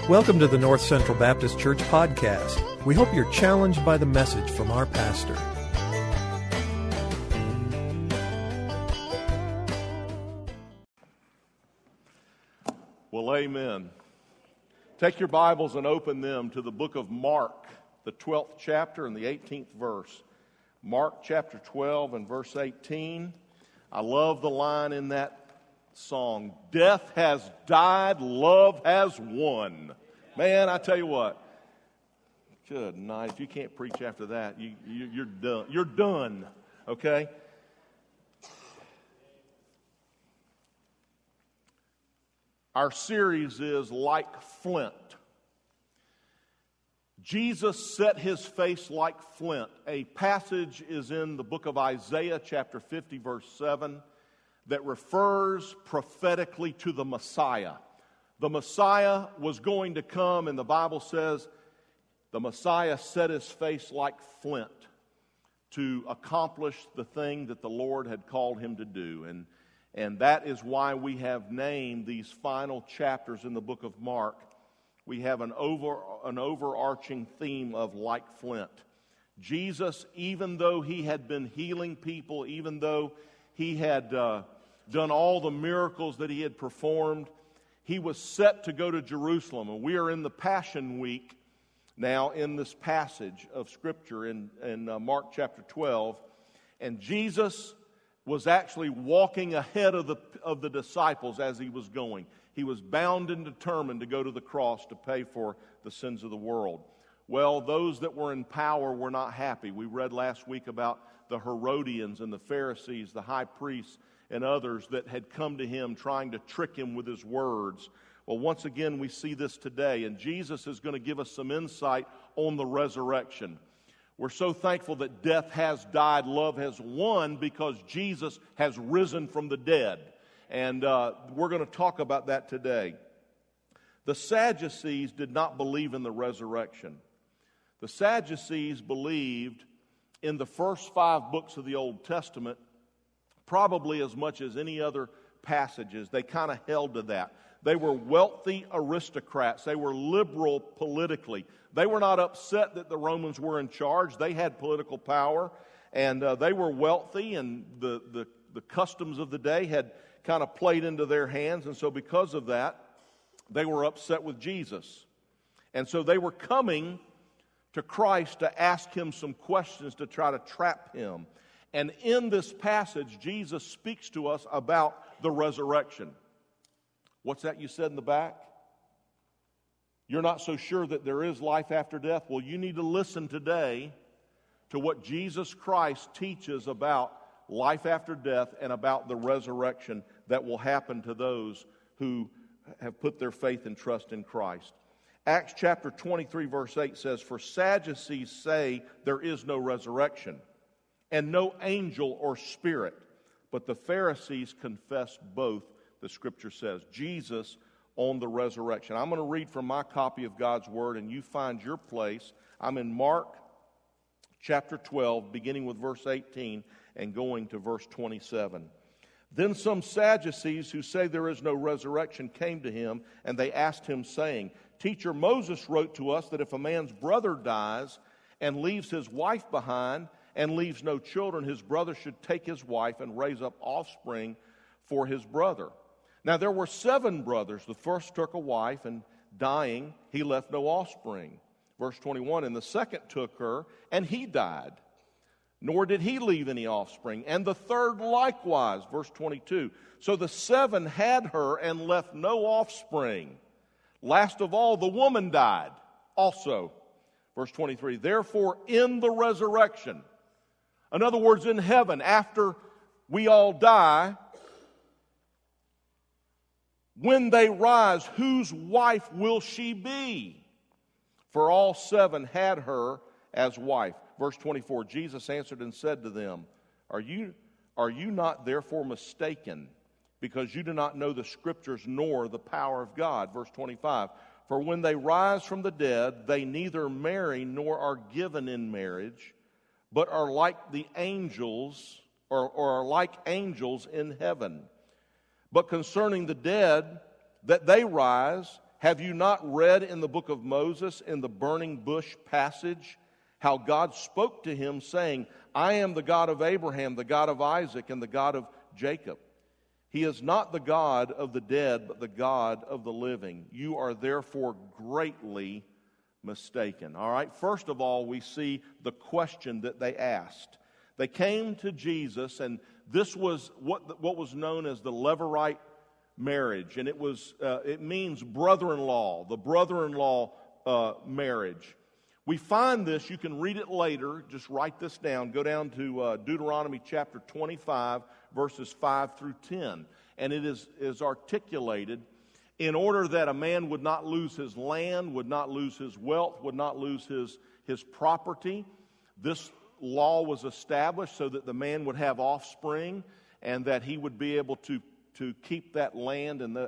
Welcome to the North Central Baptist Church podcast. We hope you're challenged by the message from our pastor. Well, amen. Take your Bibles and open them to the book of Mark, the 12th chapter and the 18th verse. Mark chapter 12 and verse 18. I love the line in that song, "Death has died, love has won." Man, I tell you what, good night. If you can't preach after that, you're done. You're done, okay? Our series is Like Flint. Jesus set his face like flint. A passage is in the book of Isaiah, chapter 50, verse 7, that refers prophetically to the Messiah. The Messiah was going to come, and the Bible says the Messiah set his face like flint to accomplish the thing that the Lord had called him to do. And that is why we have named these final chapters in the book of Mark. We have an overarching theme of like flint. Jesus, even though he had been healing people, even though he had done all the miracles that he had performed, he was set to go to Jerusalem. And we are in the Passion Week now in this passage of Scripture in Mark chapter 12. And Jesus was actually walking ahead of the disciples as he was going. He was bound and determined to go to the cross to pay for the sins of the world. Well, those that were in power were not happy. We read last week about the Herodians and the Pharisees, the high priests, and others that had come to him trying to trick him with his words. Well, once again, we see this today, and Jesus is going to give us some insight on the resurrection. We're so thankful that death has died, love has won, because Jesus has risen from the dead. And we're going to talk about that today. The Sadducees did not believe in the resurrection. The Sadducees believed in the first 5 books of the Old Testament probably as much as any other passages. They kind of held to that. They were wealthy aristocrats. They were liberal politically. They were not upset that the Romans were in charge. They had political power, and they were wealthy, and the customs of the day had kind of played into their hands, and so because of that, they were upset with Jesus. And so they were coming to Christ to ask him some questions to try to trap him. And in this passage, Jesus speaks to us about the resurrection. What's that you said in the back? You're not so sure that there is life after death? Well, you need to listen today to what Jesus Christ teaches about life after death and about the resurrection that will happen to those who have put their faith and trust in Christ. Acts chapter 23 verse 8 says, "For Sadducees say there is no resurrection, and no angel or spirit, but the Pharisees confess both," the Scripture says. Jesus on the resurrection. I'm going to read from my copy of God's Word, and you find your place. I'm in Mark chapter 12, beginning with verse 18 and going to verse 27. "Then some Sadducees who say there is no resurrection came to him, and they asked him, saying, 'Teacher, Moses wrote to us that if a man's brother dies and leaves his wife behind and leaves no children, his brother should take his wife and raise up offspring for his brother. Now there were 7 brothers. The first took a wife, and dying, he left no offspring.' Verse 21, 'And the second took her, and he died, nor did he leave any offspring. And the third likewise.' Verse 22, 'So the 7 had her and left no offspring. Last of all, the woman died also.' Verse 23, 'Therefore in the resurrection,'" in other words, in heaven, after we all die, "when they rise, whose wife will she be? For all 7 had her as wife." Verse 24, "Jesus answered and said to them, Are you not therefore mistaken, because you do not know the Scriptures nor the power of God?" Verse 25, "For when they rise from the dead, they neither marry nor are given in marriage, but are like the angels, or are like angels in heaven. But concerning the dead, that they rise, have you not read in the book of Moses, in the burning bush passage, how God spoke to him, saying, I am the God of Abraham, the God of Isaac, and the God of Jacob. He is not the God of the dead, but the God of the living. You are therefore greatly mistaken. All right, first of all, we see the question that they asked. They came to Jesus, and this was what was known as the Levirate marriage, and it means brother-in-law, the brother-in-law marriage. We find this, you can read it later, just write this down, go down to Deuteronomy chapter 25, verses 5 through 10, and it is articulated in order that a man would not lose his land, would not lose his wealth, would not lose his property. This law was established so that the man would have offspring and that he would be able to keep that land and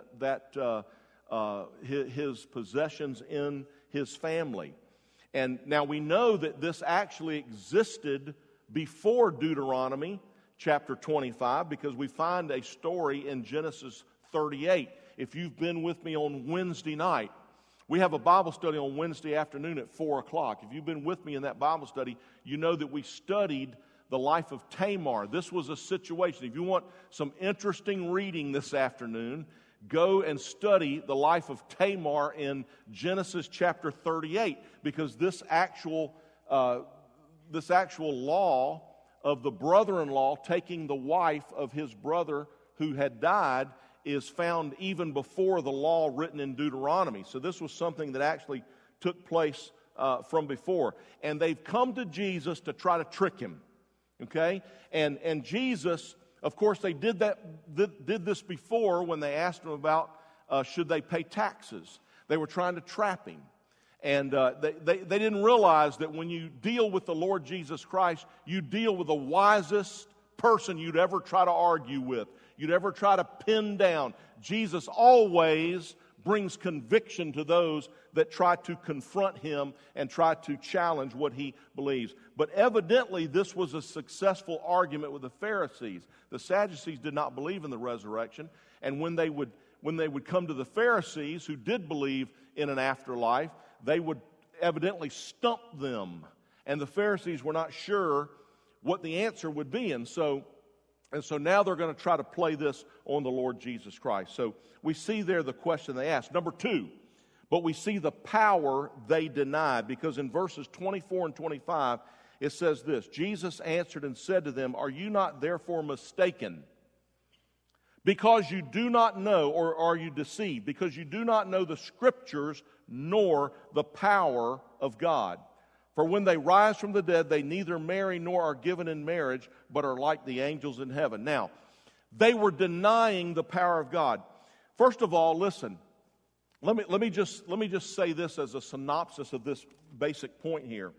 his possessions in his family. And now we know that this actually existed before Deuteronomy chapter 25 because we find a story in Genesis 38. If you've been with me on Wednesday night, we have a Bible study on Wednesday afternoon at 4 o'clock. If you've been with me in that Bible study, you know that we studied the life of Tamar. This was a situation. If you want some interesting reading this afternoon, go and study the life of Tamar in Genesis chapter 38, because this actual law of the brother-in-law taking the wife of his brother who had died is found even before the law written in Deuteronomy. So this was something that actually took place from before. And they've come to Jesus to try to trick him. Okay? And Jesus, of course, they did this before when they asked him about should they pay taxes. They were trying to trap him. And they didn't realize that when you deal with the Lord Jesus Christ, you deal with the wisest person you'd ever try to argue with, you'd ever try to pin down. Jesus always brings conviction to those that try to confront him and try to challenge what he believes. But evidently, this was a successful argument with the Pharisees. The Sadducees did not believe in the resurrection, and when they would come to the Pharisees, who did believe in an afterlife, they would evidently stump them, and the Pharisees were not sure what the answer would be, and so now they're going to try to play this on the Lord Jesus Christ. So we see there the question they asked. Number two, but we see the power they denied, because in verses 24 and 25, it says this, Jesus answered and said to them, are you not therefore mistaken? Because you do not know, or are you deceived? Because you do not know the Scriptures nor the power of God. For when they rise from the dead, they neither marry nor are given in marriage, but are like the angels in heaven. Now, they were denying the power of God. First of all, listen, let me just say this as a synopsis of this basic point here.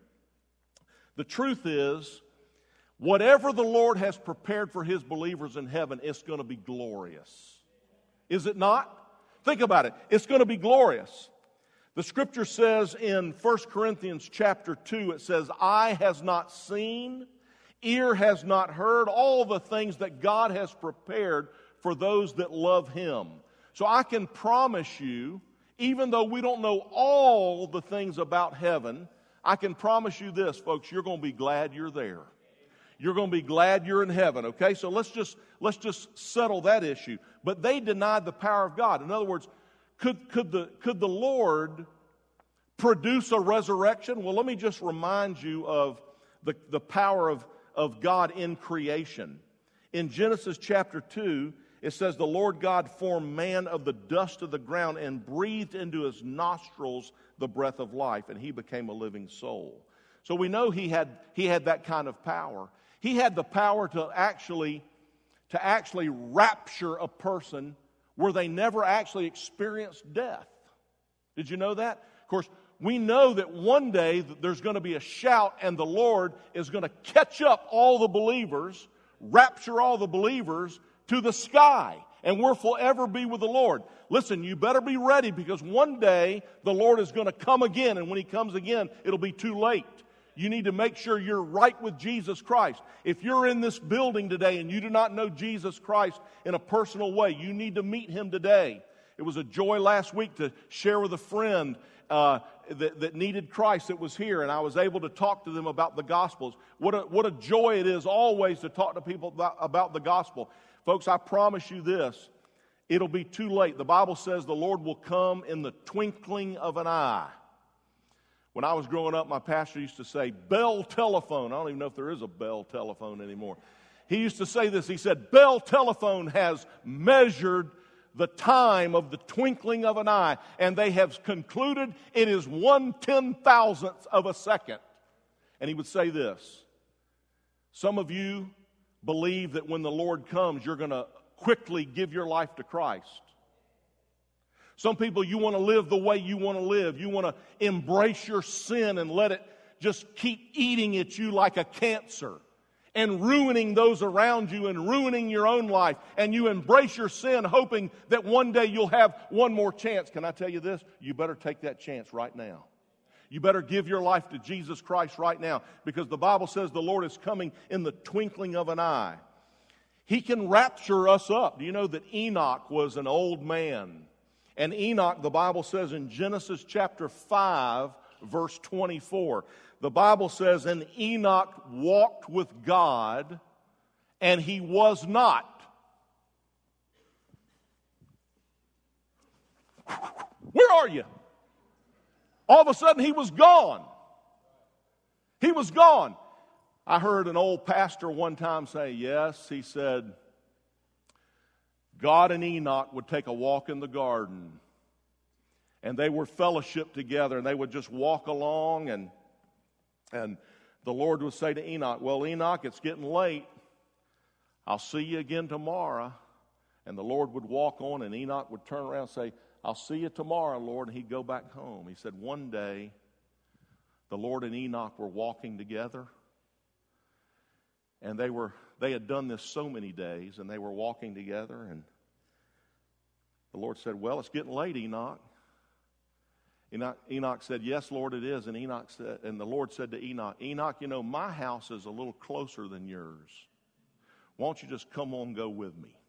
The truth is, whatever the Lord has prepared for His believers in heaven, it's going to be glorious. Is it not? Think about it. It's going to be glorious. The Scripture says in 1 Corinthians chapter 2, it says, eye has not seen, ear has not heard, all the things that God has prepared for those that love Him. So I can promise you, even though we don't know all the things about heaven, I can promise you this, folks, you're going to be glad you're there. You're going to be glad you're in heaven, okay? So let's just settle that issue. But they denied the power of God. In other words, could the Lord produce a resurrection? Well, let me just remind you of the power of God in creation. In Genesis chapter 2, it says, the Lord God formed man of the dust of the ground and breathed into his nostrils the breath of life, and he became a living soul. So we know he had that kind of power. He had the power to actually rapture a person where they never actually experienced death. Did you know that? Of course, we know that one day there's going to be a shout and the Lord is going to catch up all the believers, rapture all the believers to the sky, and we'll forever be with the Lord. Listen, you better be ready, because one day the Lord is going to come again, and when He comes again, it'll be too late. You need to make sure you're right with Jesus Christ. If you're in this building today and you do not know Jesus Christ in a personal way, you need to meet Him today. It was a joy last week to share with a friend that needed Christ that was here, and I was able to talk to them about the Gospels. What a joy it is always to talk to people about the Gospel. Folks, I promise you this, it'll be too late. The Bible says the Lord will come in the twinkling of an eye. When I was growing up, my pastor used to say, Bell Telephone. I don't even know if there is a Bell Telephone anymore. He used to say this. He said, Bell Telephone has measured the time of the twinkling of an eye, and they have concluded it is 1/10,000th of a second. And he would say this, some of you believe that when the Lord comes, you're going to quickly give your life to Christ. Some people, you want to live the way you want to live. You want to embrace your sin and let it just keep eating at you like a cancer and ruining those around you and ruining your own life. And you embrace your sin hoping that one day you'll have one more chance. Can I tell you this? You better take that chance right now. You better give your life to Jesus Christ right now, because the Bible says the Lord is coming in the twinkling of an eye. He can rapture us up. Do you know that Enoch was an old man? And Enoch, the Bible says in Genesis chapter 5, verse 24, the Bible says, and Enoch walked with God, and he was not. Where are you? All of a sudden, he was gone. He was gone. I heard an old pastor one time say, yes, he said, God and Enoch would take a walk in the garden, and they were fellowship together, and they would just walk along, and the Lord would say to Enoch, well, Enoch, it's getting late. I'll see you again tomorrow. And the Lord would walk on, and Enoch would turn around and say, I'll see you tomorrow, Lord, and he'd go back home. He said one day, the Lord and Enoch were walking together, and they had done this so many days, and they were walking together, and the Lord said, well, it's getting late, Enoch. Enoch said, yes, Lord, it is. And the Lord said to Enoch, Enoch, you know, my house is a little closer than yours. Why don't you just come on, go with me?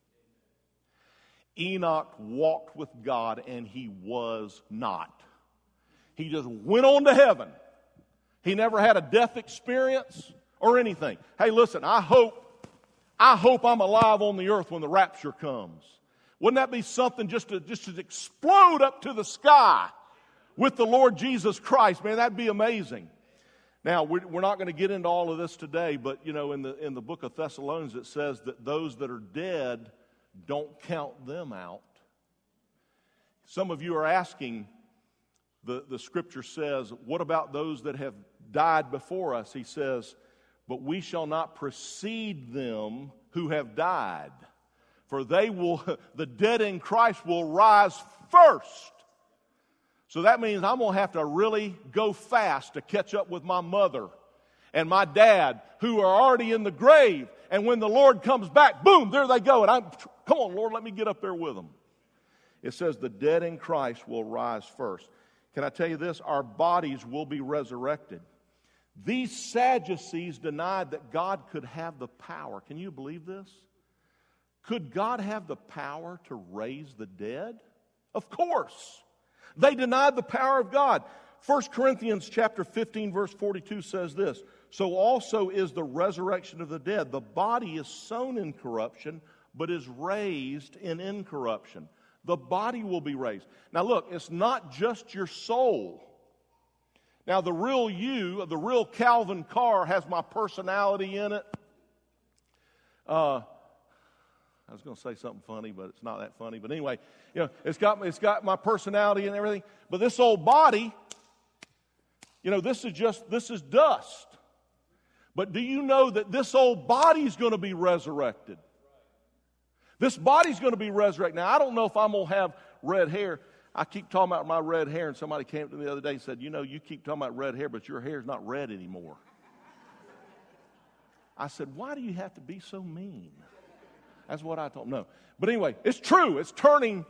Enoch walked with God, and he was not. He just went on to heaven. He never had a death experience or anything. Hey, listen, I hope I'm alive on the earth when the rapture comes. Wouldn't that be something just to explode up to the sky with the Lord Jesus Christ? Man, that'd be amazing. Now, we're not going to get into all of this today, but, you know, in the book of Thessalonians, it says that those that are dead, don't count them out. Some of you are asking, the scripture says, what about those that have died before us? He says, but we shall not precede them who have died, for the dead in Christ will rise first. So that means I'm going to have to really go fast to catch up with my mother and my dad, who are already in the grave. And when the Lord comes back, boom, there they go. And come on, Lord, let me get up there with them. It says the dead in Christ will rise first. Can I tell you this? Our bodies will be resurrected. These Sadducees denied that God could have the power. Can you believe this? Could God have the power to raise the dead? Of course. They denied the power of God. 1 Corinthians chapter 15, verse 42 says this, so also is the resurrection of the dead. The body is sown in corruption, but is raised in incorruption. The body will be raised. Now look, it's not just your soul. Now the real you, the real Calvin Carr, has my personality in it. I was going to say something funny, but it's not that funny. But anyway, you know, it's got my personality and everything. But this old body, you know, this is dust. But do you know that this old body is going to be resurrected? This body's going to be resurrected. Now, I don't know if I'm going to have red hair. I keep talking about my red hair, and somebody came to me the other day and said, you know, you keep talking about red hair, but your hair's not red anymore. I said, why do you have to be so mean? That's what I told him. No. But anyway, it's true. It's turning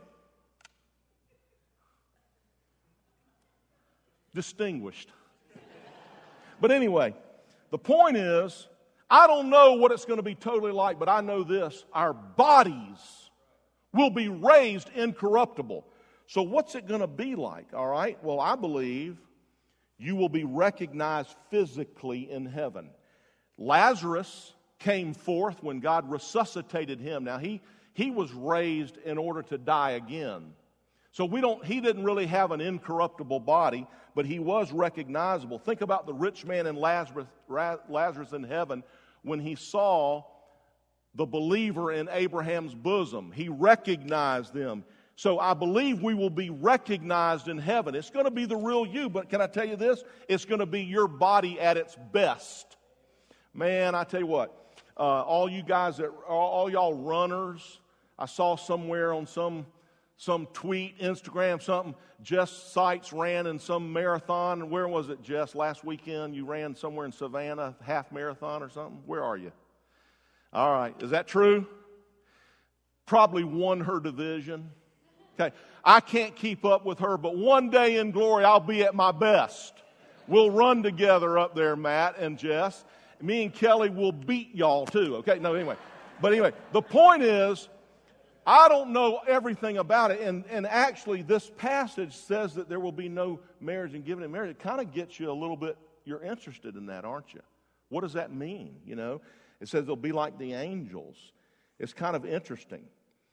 distinguished. But anyway, the point is, I don't know what it's going to be totally like, but I know this. Our bodies will be raised incorruptible. So what's it going to be like, all right? Well, I believe you will be recognized physically in heaven. Lazarus came forth when God resuscitated him. Now, he was raised in order to die again. So he didn't really have an incorruptible body, but he was recognizable. Think about the rich man and Lazarus in heaven when he saw the believer in Abraham's bosom. He recognized them. So I believe we will be recognized in heaven. It's going to be the real you, but can I tell you this? It's going to be your body at its best. Man, I tell you what, all y'all runners, I saw somewhere on some tweet, Instagram, something, Jess Seitz ran in some marathon. Where was it, Jess? Last weekend you ran somewhere in Savannah, half marathon or something? Where are you? All right, is that true? Probably won her division. Okay, I can't keep up with her, but one day in glory I'll be at my best. We'll run together up there, Matt and Jess. Me and Kelly will beat y'all too, okay? No, anyway. But anyway, the point is, I don't know everything about it, and actually this passage says that there will be no marriage and giving in marriage. It kind of gets you a little bit, you're interested in that, aren't you? What does that mean, you know? It says they'll be like the angels. It's kind of interesting.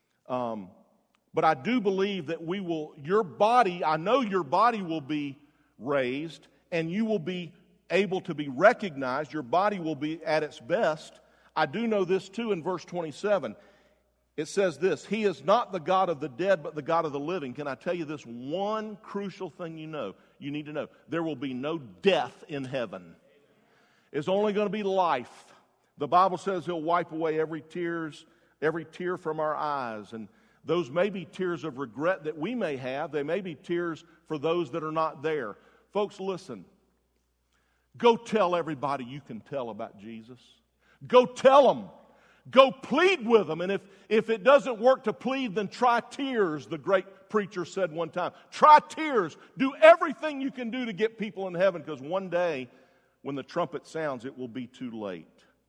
But I do believe that I know your body will be raised, and you will be able to be recognized. Your body will be at its best. I do know this too in verse 27. It says this, He is not the God of the dead, but the God of the living. Can I tell you this one crucial thing you need to know? There will be no death in heaven. It's only going to be life. The Bible says He'll wipe away every tear from our eyes. And those may be tears of regret that we may have. They may be tears for those that are not there. Folks, listen. Go tell everybody you can tell about Jesus. Go tell them. Go plead with them. And if it doesn't work to plead, then try tears, the great preacher said one time. Try tears. Do everything you can do to get people in heaven, because one day when the trumpet sounds, it will be too late.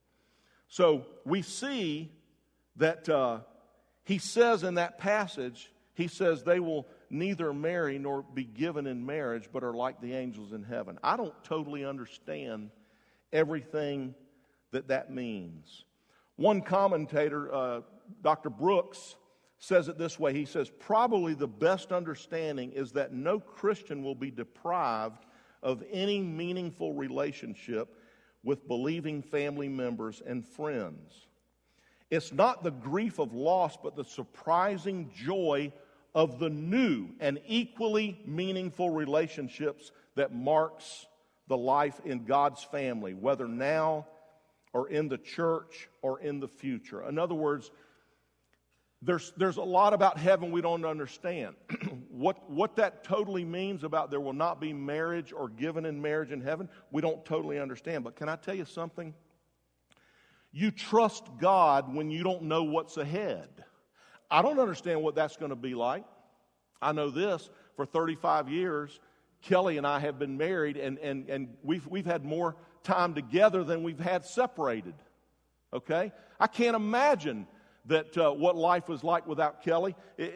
So we see that he says in that passage, he says they will neither marry nor be given in marriage, but are like the angels in heaven. I don't totally understand everything that means. One commentator, Dr. Brooks, says it this way. He says, probably the best understanding is that no Christian will be deprived of any meaningful relationship with believing family members and friends. It's not the grief of loss, but the surprising joy of the new and equally meaningful relationships that marks the life in God's family, whether now or in the church or in the future. In other words, there's a lot about heaven we don't understand. What that totally means about there will not be marriage or given in marriage in heaven, we don't totally understand. But can I tell you something? You trust God when you don't know what's ahead. I don't understand what that's going to be like. I know this, for 35 years, Kelly and I have been married, and we've had more time together than we've had separated. Okay? I can't imagine that what life was like without Kelly.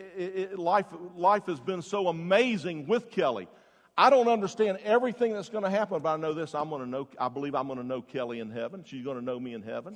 Life has been so amazing with Kelly. I don't understand everything that's going to happen, but I know this. I believe I'm going to know Kelly in heaven. She's going to know me in heaven.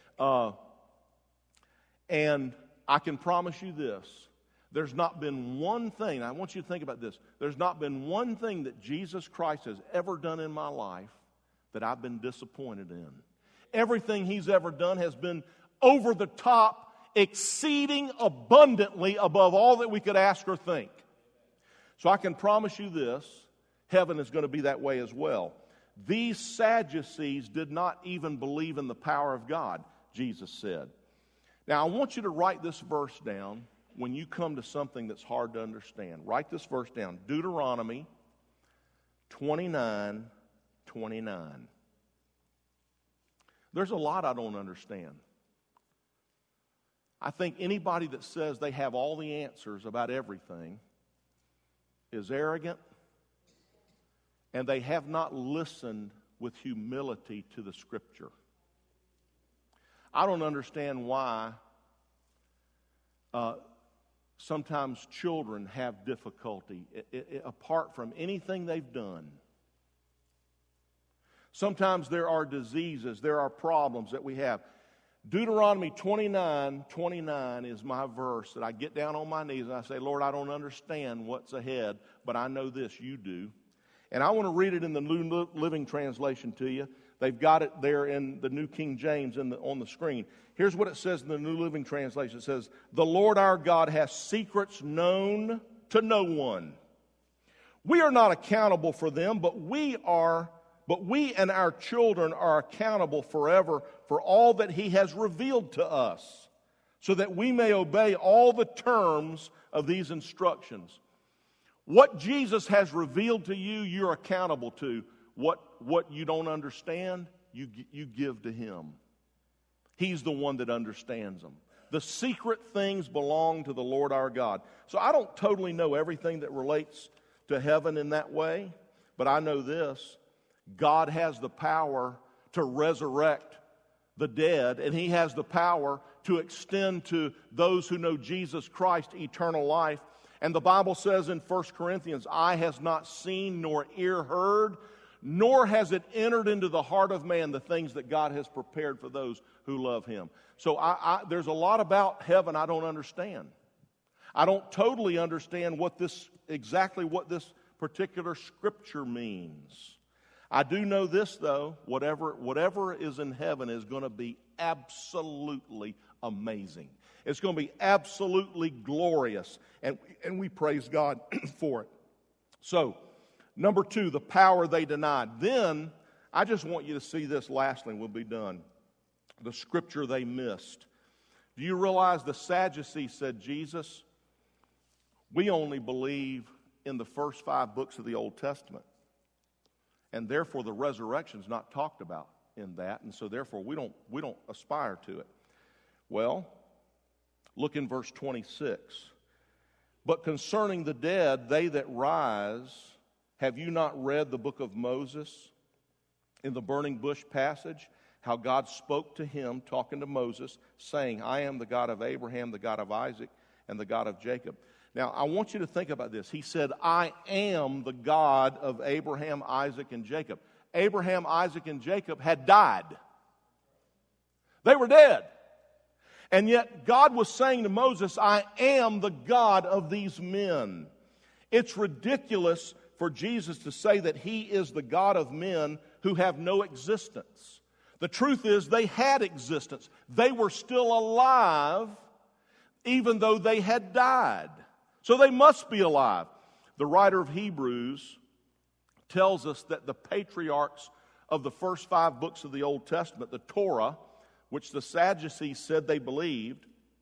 And I can promise you this. There's not been one thing, I want you to think about this. There's not been one thing that Jesus Christ has ever done in my life that I've been disappointed in. Everything He's ever done has been over the top, exceeding abundantly above all that we could ask or think. So I can promise you this, heaven is going to be that way as well. These Sadducees did not even believe in the power of God, Jesus said. Now I want you to write this verse down when you come to something that's hard to understand. Write this verse down, Deuteronomy 29:29. There's a lot I don't understand. I think anybody that says they have all the answers about everything is arrogant, and they have not listened with humility to the Scripture. I don't understand why sometimes children have difficulty apart from anything they've done. Sometimes there are diseases, there are problems that we have. Deuteronomy 29:29 is my verse that I get down on my knees and I say, Lord, I don't understand what's ahead, but I know this, you do. And I want to read it in the New Living Translation to you. They've got it there in the New King James on the screen. Here's what it says in the New Living Translation. It says, the Lord our God has secrets known to no one. We are not accountable for them, but we and our children are accountable forever for all that He has revealed to us, so that we may obey all the terms of these instructions. What Jesus has revealed to you, you're accountable to. What you don't understand, you give to Him. He's the one that understands them. The secret things belong to the Lord our God. So I don't totally know everything that relates to heaven in that way, but I know this. God has the power to resurrect the dead, and He has the power to extend to those who know Jesus Christ eternal life. And the Bible says in 1 Corinthians, eye has not seen nor ear heard, nor has it entered into the heart of man the things that God has prepared for those who love Him. So there's a lot about heaven I don't understand. I don't totally understand exactly what this particular scripture means. I do know this, though, whatever is in heaven is going to be absolutely amazing. It's going to be absolutely glorious, and we praise God for it. So, number 2, the power they denied. Then, I just want you to see this lastly, and we'll be done. The scripture they missed. Do you realize the Sadducees said, Jesus, we only believe in the first 5 books of the Old Testament. And therefore the resurrection is not talked about in that, and so therefore we don't aspire to it. Well, look in verse 26. But concerning the dead, they that rise, have you not read the book of Moses in the burning bush passage? How God spoke to him, talking to Moses, saying, I am the God of Abraham, the God of Isaac, and the God of Jacob. Now, I want you to think about this. He said, I am the God of Abraham, Isaac, and Jacob. Abraham, Isaac, and Jacob had died. They were dead. And yet God was saying to Moses, I am the God of these men. It's ridiculous for Jesus to say that He is the God of men who have no existence. The truth is they had existence. They were still alive even though they had died. So they must be alive. The writer of Hebrews tells us that the patriarchs of the first 5 books of the Old Testament, the Torah, which the Sadducees said they believed,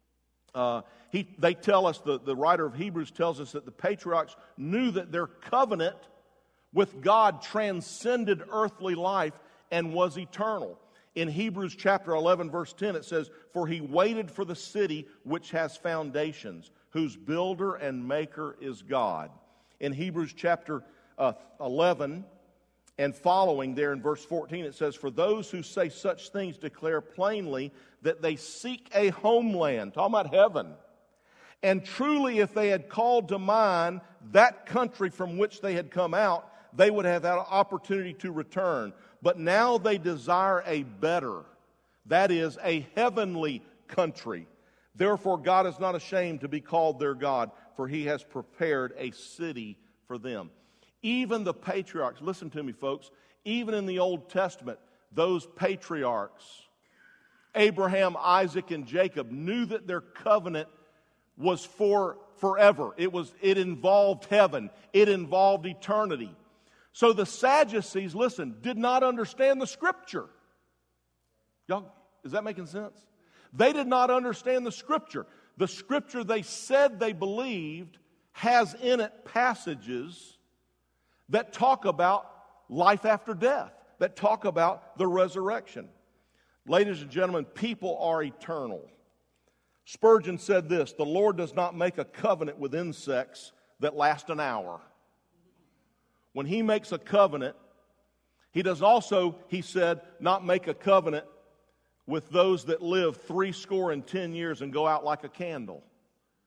they tell us, the writer of Hebrews tells us that the patriarchs knew that their covenant with God transcended earthly life and was eternal. In Hebrews chapter 11, verse 10, it says, for He waited for the city which has foundations, whose builder and maker is God. In Hebrews chapter 11 and following there in verse 14, it says, for those who say such things declare plainly that they seek a homeland, talking about heaven. And truly, if they had called to mind that country from which they had come out, they would have had an opportunity to return. But now they desire a better, that is, a heavenly country. Therefore, God is not ashamed to be called their God, for He has prepared a city for them. Even the patriarchs, listen to me, folks, even in the Old Testament, those patriarchs, Abraham, Isaac, and Jacob, knew that their covenant was for forever. It involved heaven. It involved eternity. So the Sadducees, listen, did not understand the Scripture. Y'all, is that making sense? They did not understand the Scripture. The Scripture they said they believed has in it passages that talk about life after death, that talk about the resurrection. Ladies and gentlemen, people are eternal. Spurgeon said this, the Lord does not make a covenant with insects that last an hour. When He makes a covenant, He does also, he said, not make a covenant with those that live 70 years and go out like a candle.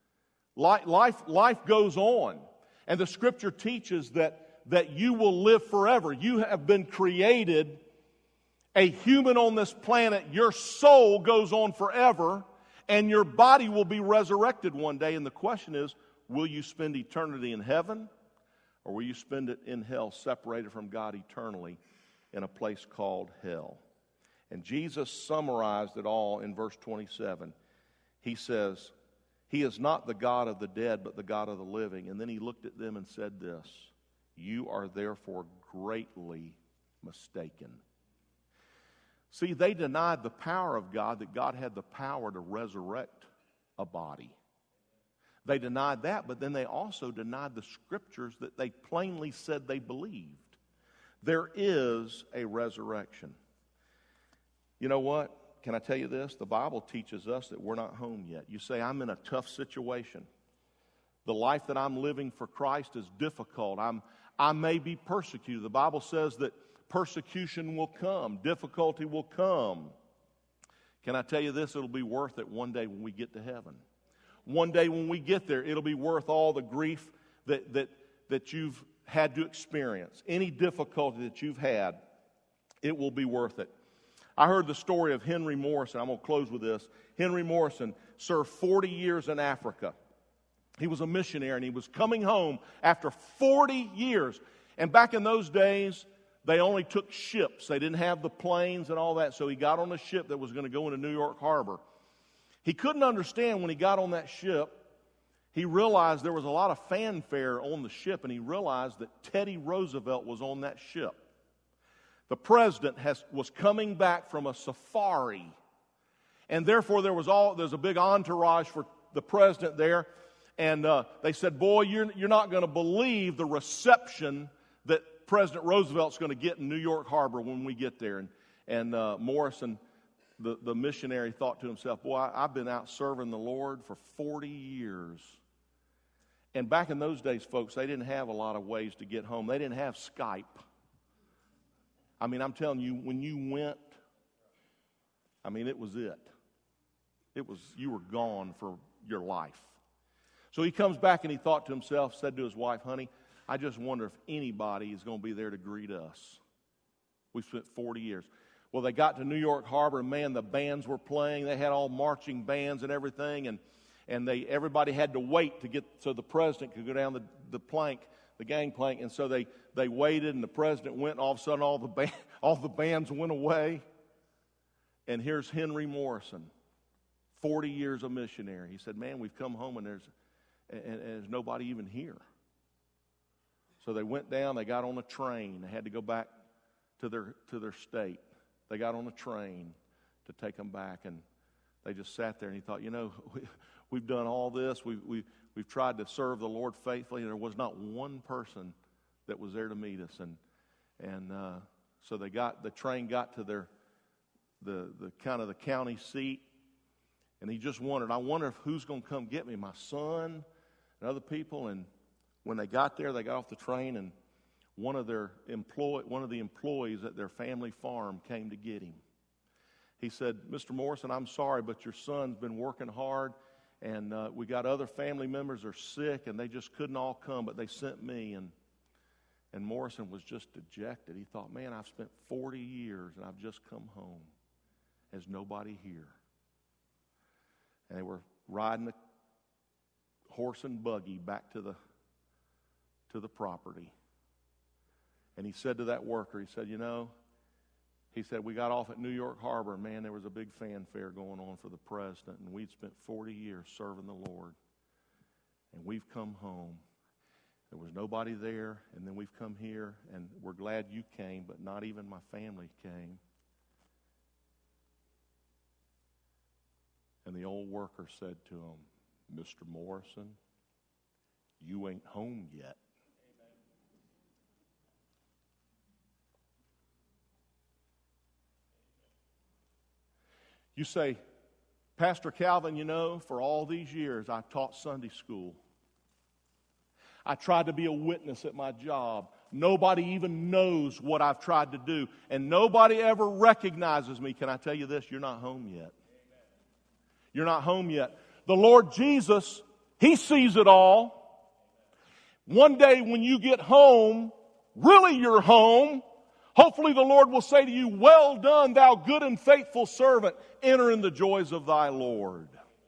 Life goes on. And the Scripture teaches that you will live forever. You have been created a human on this planet. Your soul goes on forever, and your body will be resurrected one day. And the question is, will you spend eternity in heaven, or will you spend it in hell, separated from God eternally in a place called hell? And Jesus summarized it all in verse 27. He says, He is not the God of the dead, but the God of the living. And then He looked at them and said this, you are therefore greatly mistaken. See, they denied the power of God, that God had the power to resurrect a body. They denied that, but then they also denied the Scriptures that they plainly said they believed. There is a resurrection. You know what? Can I tell you this? The Bible teaches us that we're not home yet. You say, I'm in a tough situation. The life that I'm living for Christ is difficult. I may be persecuted. The Bible says that persecution will come. Difficulty will come. Can I tell you this? It'll be worth it one day when we get to heaven. One day when we get there, it'll be worth all the grief that you've had to experience. Any difficulty that you've had, it will be worth it. I heard the story of Henry Morrison. I'm going to close with this. Henry Morrison served 40 years in Africa. He was a missionary, and he was coming home after 40 years. And back in those days, they only took ships. They didn't have the planes and all that. So he got on a ship that was going to go into New York Harbor. He couldn't understand when he got on that ship. He realized there was a lot of fanfare on the ship, and he realized that Teddy Roosevelt was on that ship. The president was coming back from a safari, and therefore there's a big entourage for the president there. And they said, boy, you're not going to believe the reception that President Roosevelt's going to get in New York Harbor when we get there. And Morrison, the missionary, thought to himself, boy, I've been out serving the Lord for 40 years. And back in those days, folks, they didn't have a lot of ways to get home. They didn't have Skype. I mean, I'm telling you, when you went, I mean, it was it. You were gone for your life. So he comes back and he thought to himself, said to his wife, honey, I just wonder if anybody is going to be there to greet us. We spent 40 years. Well, they got to New York Harbor, and man, the bands were playing. They had all marching bands and everything, and everybody had to wait to get so the president could go down the gangplank, and so they waited, and the president went, and all of a sudden all the bands went away. And here's Henry Morrison, 40 years a missionary. He said, man, we've come home and there's nobody even here. So they went down, they got on a train. They had to go back to their state. They got on a train to take them back, and they just sat there, and he thought, we've done all this. We've tried to serve the Lord faithfully, and there was not one person that was there to meet us. And so the train got to the kind of the county seat, and he just wondered, I wonder if who's going to come get me, my son and other people. And when they got there, they got off the train, and one of the employees at their family farm came to get him. He said, Mr. Morrison, I'm sorry, but your son's been working hard, and we got other family members are sick, and they just couldn't all come, but they sent me. And Morrison was just dejected. He thought, man, I've spent 40 years, and I've just come home. There's nobody here. And they were riding the horse and buggy back to the property. And he said to that worker, he said, we got off at New York Harbor, and man, there was a big fanfare going on for the president, and we'd spent 40 years serving the Lord. And we've come home. There was nobody there, and then we've come here, and we're glad you came, but not even my family came. And the old worker said to him, Mr. Morrison, you ain't home yet. You say, Pastor Calvin, for all these years I've taught Sunday school. I tried to be a witness at my job. Nobody even knows what I've tried to do, and nobody ever recognizes me. Can I tell you this? You're not home yet. You're not home yet. The Lord Jesus He sees it all. One day when you get home, really you're home, hopefully the Lord will say to you, "Well done, thou good and faithful servant. Enter in the joys of thy Lord."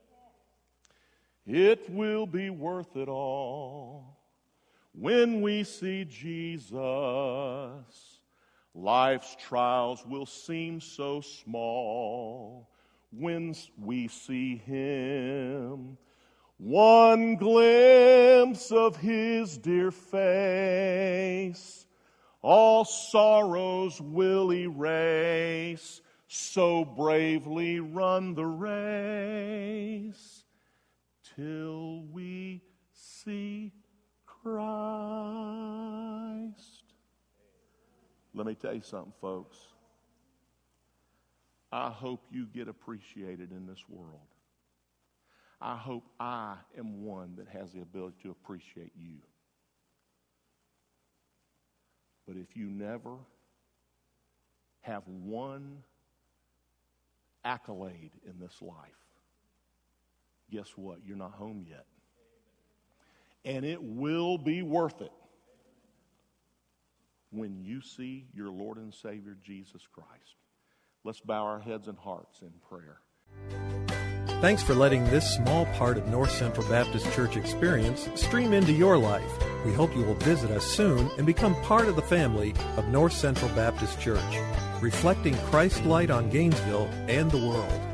It will be worth it all when we see Jesus. Life's trials will seem so small when we see Him. One glimpse of His dear face, all sorrows will erase. So bravely run the race till we see Christ. Let me tell you something, folks. I hope you get appreciated in this world. I hope I am one that has the ability to appreciate you. But if you never have one accolade in this life, guess what? You're not home yet. And it will be worth it when you see your Lord and Savior Jesus Christ. Let's bow our heads and hearts in prayer. Thanks for letting this small part of North Central Baptist Church experience stream into your life. We hope you will visit us soon and become part of the family of North Central Baptist Church, reflecting Christ's light on Gainesville and the world.